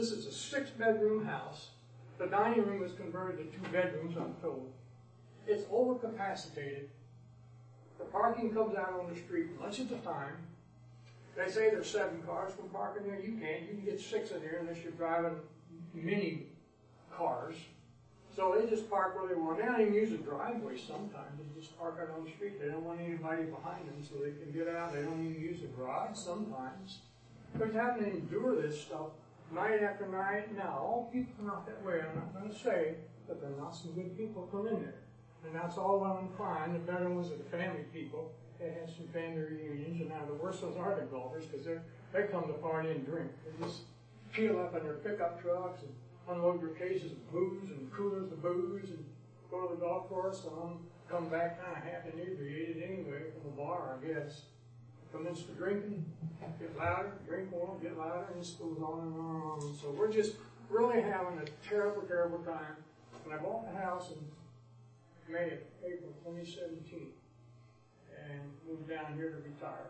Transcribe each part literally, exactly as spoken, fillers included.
This is a six-bedroom house. The dining room was converted to two bedrooms, I'm told. It's overcapacitated. The parking comes out on the street much of the time. They say there's seven cars from parking there. You can't. You can get six in there unless you're driving mini cars. So they just park where they want. They don't even use a driveway sometimes. They just park out on the street. They don't want anybody behind them so they can get out. They don't even use a garage sometimes. They're having to endure this stuff night after night. Now, all people are not that way. I'm not going to say that there are not some good people come in there. And that's all well and fine. The better ones are the family people. They have some family reunions. And now the worst ones are the golfers because they come to party and drink. They just peel up in their pickup trucks and unload your cases of booze and coolers of booze and go to the golf course and come back kind of half inebriated anyway from the bar, I guess. Commence to drinking, get louder, drink more, get louder, and this goes on and on and on. So we're just really having a terrible, terrible time. When I bought the house in May, April twenty seventeen, and moved down here to retire,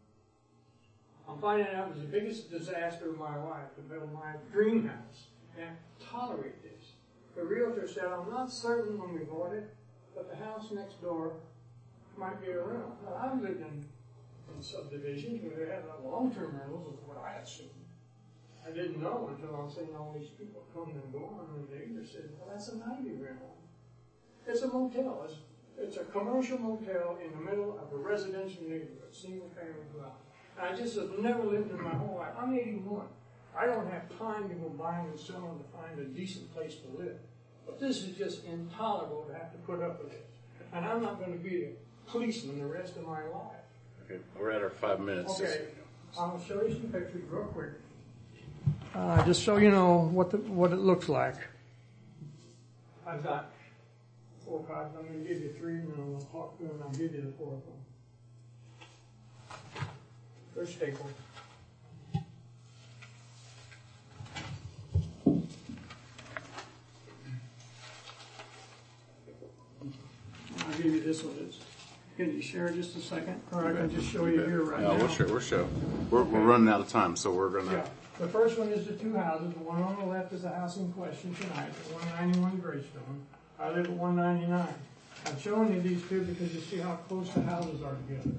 I'm finding out it was the biggest disaster of my life to build my dream house and tolerate this. The realtor said, I'm not certain when we bought it, but the house next door might be a rental. Well, I've lived in in subdivisions where they had long-term rentals, is what I assumed. I didn't know until I was seeing all these people coming and going, and the neighbor said, well, that's a ninety rental. It's a motel. It's, it's a commercial motel in the middle of a residential neighborhood, single-family dwelling. I just have never lived in my whole life. I'm eighty-one. I don't have time to go buying and selling to find a decent place to live. But this is just intolerable to have to put up with it. And I'm not going to be a policeman the rest of my life. Okay, we're at our five minutes. Okay, I'll show you some pictures real quick. Uh, just so you know what the, what it looks like. I've got four cards. I'm going to give you three, and then I'll talk through, and I'll give you the fourth one. They're stapled. I'll give you this one. It's, can you share just a second? Or I can just show you here right no, now. we'll show. We'll show. We're, okay. we're running out of time, so we're going to... Yeah. The first one is the two houses. The one on the left is the house in question tonight, the one ninety-one Greystone. I live at one ninety-nine. I'm showing you these two because you see how close the houses are together.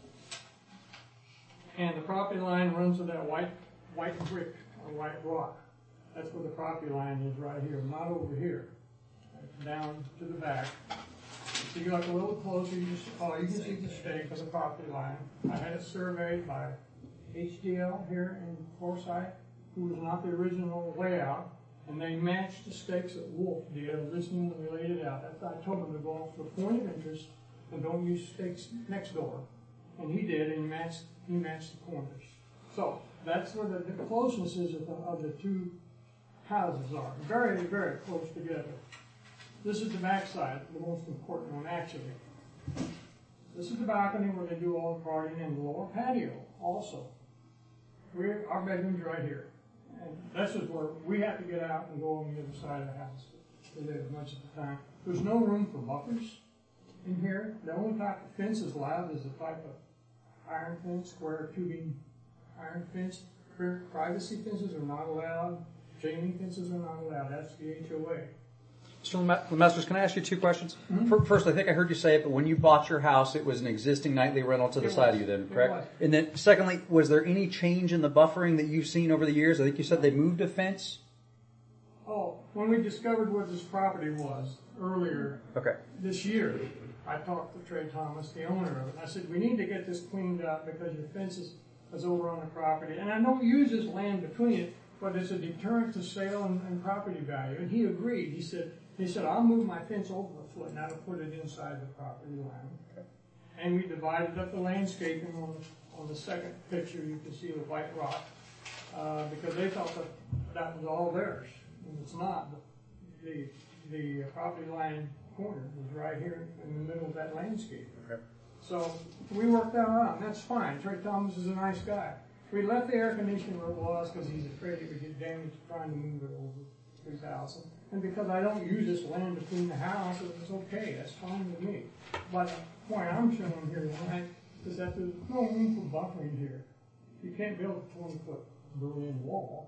And the property line runs to that white white brick or white rock. That's where the property line is right here, not over here. Down to the back. So you look a little closer, you just oh, you can see the stake of the property line. I had it surveyed by H D L here in Forsyth, who was not the original layout, and they matched the stakes that Wolf did, originally when we laid it out. That's I told them to go off the point of interest and don't use stakes next door. And he did, and he matched, he matched the corners. So that's where the, the closeness is of the, of the two houses are. Very, very close together. This is the back side, the most important one, actually. This is the balcony where they do all the partying, and the lower patio also. We're, our bedroom's right here. And this is where we have to get out and go on the other side of the house to live much of the time. There's no room for buffers in here. The only type of fence is allowed is a type of iron fence, square tubing iron fence. Privacy fences are not allowed. Chain fences are not allowed. That's the H O A. Mister Lemasters, can I ask you two questions? Mm-hmm. First, I think I heard you say it, but when you bought your house, it was an existing nightly rental to the it side was. of you then, It correct? was. And then, secondly, was there any change in the buffering that you've seen over the years? I think you said they moved a fence? Oh, when we discovered where this property was earlier Okay. this year, I talked to Trey Thomas, the owner of it. I said, we need to get this cleaned up because your fence is, is over on the property. And I don't use this land between it, but it's a deterrent to sale and, and property value. And he agreed. He said, He said, I'll move my fence over a foot and I'll put it inside the property line. Okay. And we divided up the landscaping on the, on the second picture. You can see the white rock uh, because they thought that that was all theirs. And it's not. The, the, the property line corner was right here in the middle of that landscape. Okay. So we worked that out, and that's fine. Trey Thomas is a nice guy. We left the air conditioning where it was because he's afraid it would get damaged trying to move it over three thousand. And because I don't use this land between the house, it's okay. That's fine with me. But the point I'm showing here tonight is that there's no room for buffering here. You can't build a twenty-foot Berlin wall.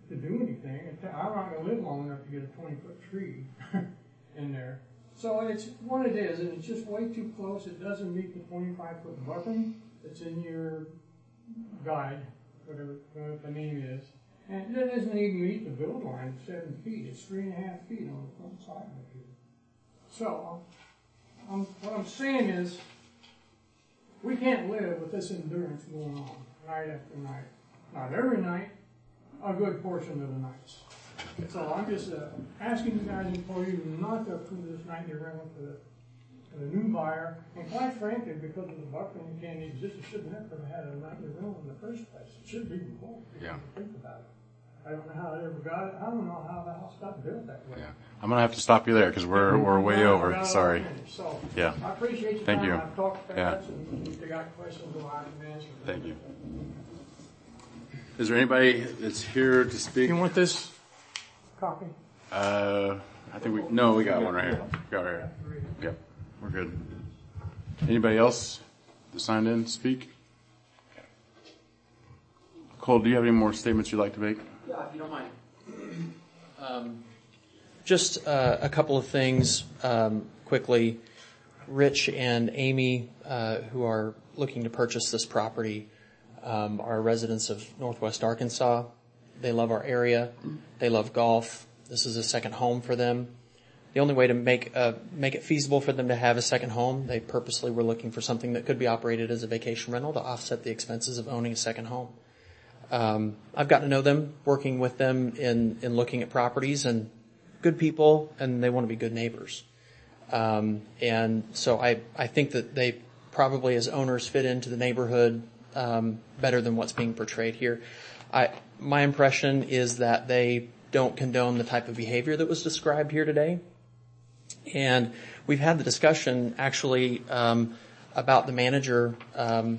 to do anything. I'm not gonna live long enough to get a twenty-foot tree in there. So it's what it is, and it's just way too close. It doesn't meet the twenty-five foot buffering that's in your guide, whatever, whatever the name is. And it doesn't even meet the build line of seven feet. It's three and a half feet on the front side of it. So, um, what I'm saying is, we can't live with this endurance going on night after night. Not every night, a good portion of the nights. So I'm just uh, asking you guys and for you not to approve this nightly rental for the, for the new buyer. And quite frankly, because of the buffering can't exist, it shouldn't have ever had a nightly rental in the first place. It should be before. Yeah. Think about it. I don't know how it ever got it. I don't know how the house got built that way. Yeah. I'm gonna have to stop you there because we're we're way Yeah, over. I got it Sorry. all finished. So, Yeah. I appreciate your Thank time. you. I've talked fast, Yeah. and if you got questions, well, I can answer them. Thank you. Is there anybody that's here to speak? You want this copy? Uh, I think we no, we got one right here. We got it right here. Yep, we're good. Anybody else that signed in to speak? Cole, do you have any more statements you'd like to make? Yeah, if you don't mind. Um, just uh, a couple of things um, quickly. Rich and Amy, uh, who are looking to purchase this property, um, are residents of Northwest Arkansas. They love our area. They love golf. This is a second home for them. The only way to make uh, make it feasible for them to have a second home, they purposely were looking for something that could be operated as a vacation rental to offset the expenses of owning a second home. Um, I've gotten to know them, working with them in, in looking at properties, and good people, and they want to be good neighbors. Um, and so I, I think that they probably as owners fit into the neighborhood, um, better than what's being portrayed here. I, my impression is that they don't condone the type of behavior that was described here today. And we've had the discussion actually, um, about the manager, um,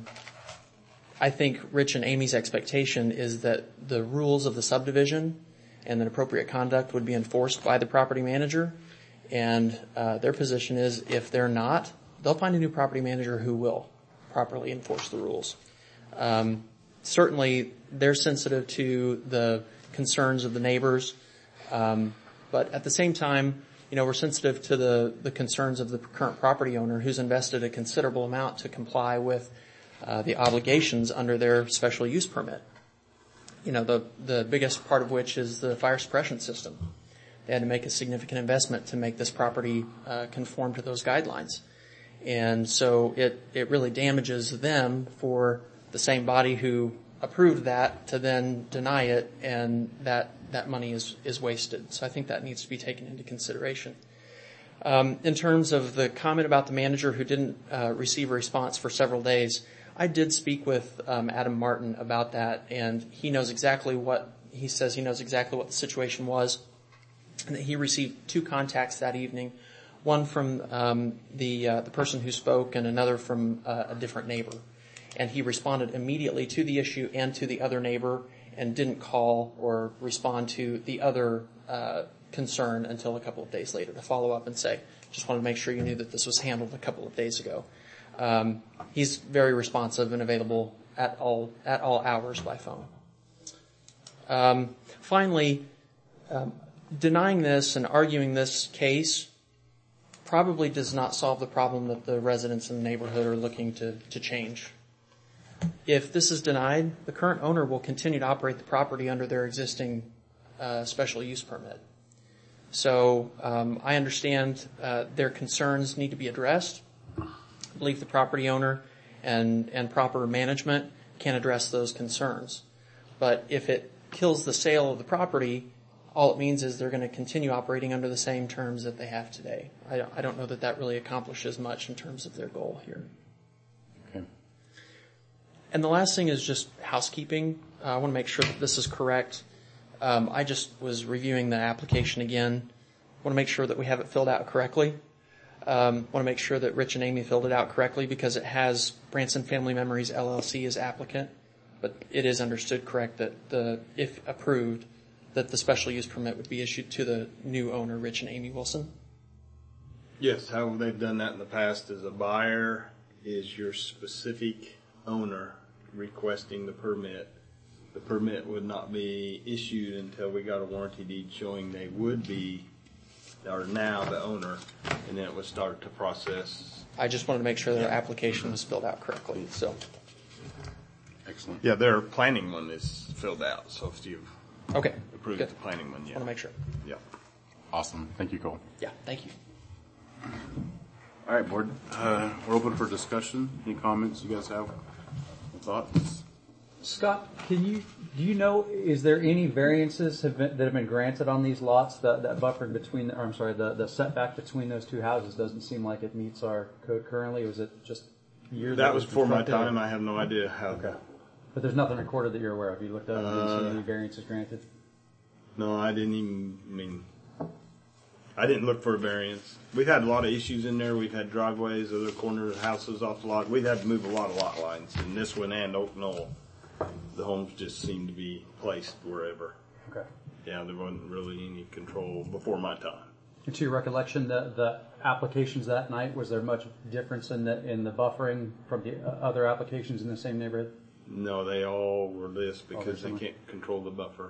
I think Rich and Amy's expectation is that the rules of the subdivision and that appropriate conduct would be enforced by the property manager. And uh, their position is if they're not, they'll find a new property manager who will properly enforce the rules. Um, certainly, they're sensitive to the concerns of the neighbors. Um, but at the same time, you know, we're sensitive to the, the concerns of the current property owner who's invested a considerable amount to comply with Uh, the obligations under their special use permit. You know, the, the biggest part of which is the fire suppression system. They had to make a significant investment to make this property uh, conform to those guidelines. And so it, it really damages them for the same body who approved that to then deny it, and that, that money is, is wasted. So I think that needs to be taken into consideration. Um, in terms of the comment about the manager who didn't uh, receive a response for several days, I did speak with um, Adam Martin about that, and he knows exactly what, he says he knows exactly what the situation was, and that he received two contacts that evening, one from um, the uh, the person who spoke and another from uh, a different neighbor. And he responded immediately to the issue and to the other neighbor and didn't call or respond to the other uh, concern until a couple of days later to follow up and say, just wanted to make sure you knew that this was handled a couple of days ago. Um, he's very responsive and available at all at all hours by phone. Um, finally, um, denying this and arguing this case probably does not solve the problem that the residents in the neighborhood are looking to, to change. If this is denied, the current owner will continue to operate the property under their existing uh, special use permit. So um, I understand uh, their concerns need to be addressed. I believe the property owner and, and proper management can address those concerns. But if it kills the sale of the property, all it means is they're going to continue operating under the same terms that they have today. I don't, I don't know that that really accomplishes much in terms of their goal here. Okay. And the last thing is just housekeeping. Uh, I want to make sure that this is correct. Um, I just was reviewing the application again. I want to make sure that we have it filled out correctly. Um, want to make sure that Rich and Amy filled it out correctly because it has Branson Family Memories L L C as applicant, but it is understood correct that the, if approved, that the special use permit would be issued to the new owner, Rich and Amy Wilson. Yes, how they've done that in the past is a buyer is your specific owner requesting the permit. the permit would not be issued until we got a warranty deed showing they would be, or now the owner, and then it would start to process. I just wanted to make sure that our application was filled out correctly, so. Excellent. Yeah, their planning one is filled out, so if you've Okay. approved Good. the planning one, yeah. Want to make sure. Yeah. Awesome. Thank you, Cole. Yeah, thank you. All right, board. Uh, we're open for discussion. Any comments you guys have? Thoughts? Scott, can you, do you know, is there any variances have been, that have been granted on these lots? That, that buffer between, or I'm sorry, the, the setback between those two houses doesn't seem like it meets our code currently. Was it just years? That was before my constructed? time. I have no idea how. Okay. But there's nothing recorded that you're aware of. You looked up and didn't see Uh, any variances granted? No, I didn't even, I mean, I didn't look for a variance. We've had a lot of issues in there. We've had driveways, other corner houses off the lot. We've had to move a lot of lot lines. In this one and Oak Knoll, the homes just seemed to be placed wherever. Okay. Yeah, there wasn't really any control before my time. And to your recollection, the, the applications that night, was there much difference in the, in the buffering from the uh, other applications in the same neighborhood? No, they all were this because they similar. can't control the buffer.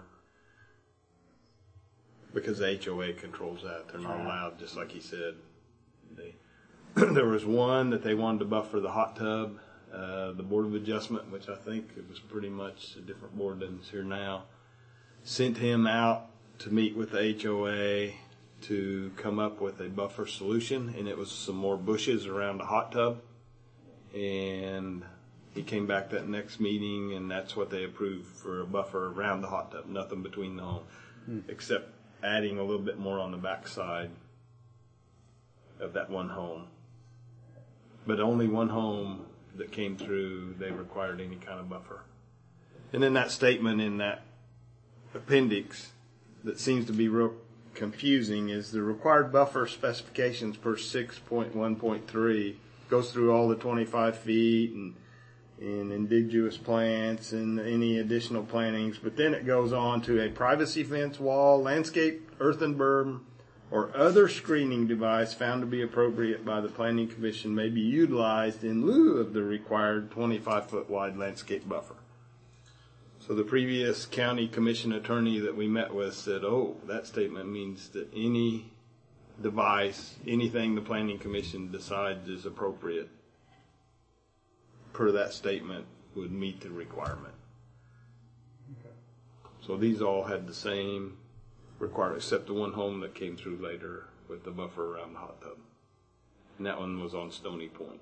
Because the H O A controls that. They're not allowed, just like he said. They, there was one that they wanted to buffer the hot tub. Uh, the Board of Adjustment, which I think it was pretty much a different board than is here now, sent him out to meet with the H O A to come up with a buffer solution, and it was some more bushes around the hot tub. And he came back that next meeting, and that's what they approved for a buffer around the hot tub, nothing between the home, hmm. except adding a little bit more on the back side of that one home. But only one home that came through, they required any kind of buffer. And then that statement in that appendix that seems to be real confusing is the required buffer specifications per six point one point three goes through all the twenty-five feet and and indigenous plants and any additional plantings, but then it goes on to a privacy fence, wall, landscape, earthen berm, or other screening device found to be appropriate by the Planning Commission may be utilized in lieu of the required twenty-five foot wide landscape buffer. So the previous county commission attorney that we met with said, oh, that statement means that any device, anything the Planning Commission decides is appropriate per that statement would meet the requirement. Okay. So these all had the same requirement, except the one home that came through later with the buffer around the hot tub. And that one was on Stony Point.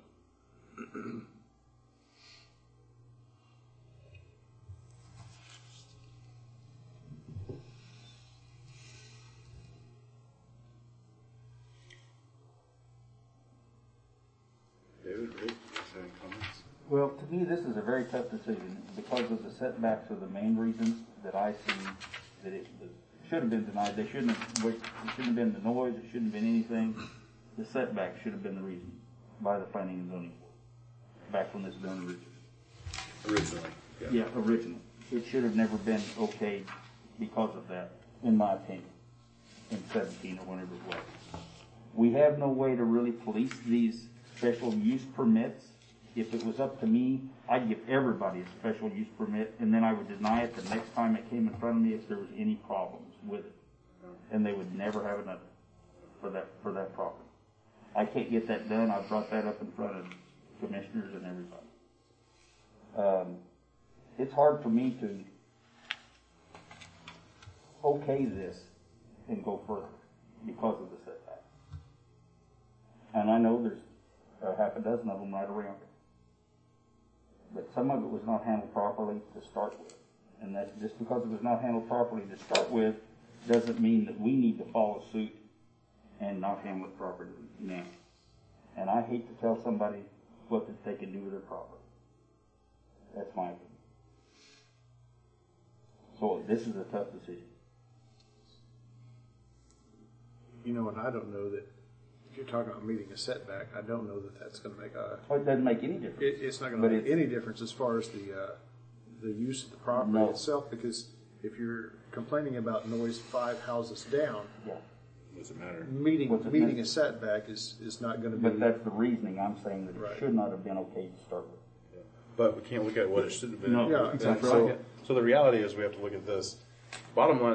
David, Rick, any comments? Well, to me, this is a very tough decision because of the setbacks are the main reasons that I see that it, it should have been denied. They shouldn't have, it shouldn't have been the noise. It shouldn't have been anything. The setback should have been the reason by the Planning and Zoning Board back when this was done originally. Originally. Yeah. Yeah, originally. It should have never been okay because of that, in my opinion, in seventeen or whenever it was. We have no way to really police these special use permits. If it was up to me, I'd give everybody a special use permit, and then I would deny it the next time it came in front of me if there was any problems with it. And they would never have another for that, for that property. I can't get that done. I've brought that up in front of commissioners and everybody. Um, it's hard for me to okay this and go further because of the setback. And I know there's a half a dozen of them right around it. But some of it was not handled properly to start with. And that just because it was not handled properly to start with doesn't mean that we need to follow suit and not handle it properly now. And I hate to tell somebody what that they can do with their property. That's my opinion. So this is a tough decision. You know, and I don't know that, if you're talking about meeting a setback, I don't know that that's going to make a... Well, it doesn't make any difference. It, it's not going But to make it- any difference as far as the uh, the use of the property No. itself, because if you're complaining about noise five houses down, Yeah. Does it matter? meeting What's it meeting mean? a setback is, is not going to be... But that's the reasoning I'm saying that Right. it should not have been okay to start with. But we can't look at what it should have been. No, Yeah, that's exactly. right. So the reality is we have to look at this. Bottom line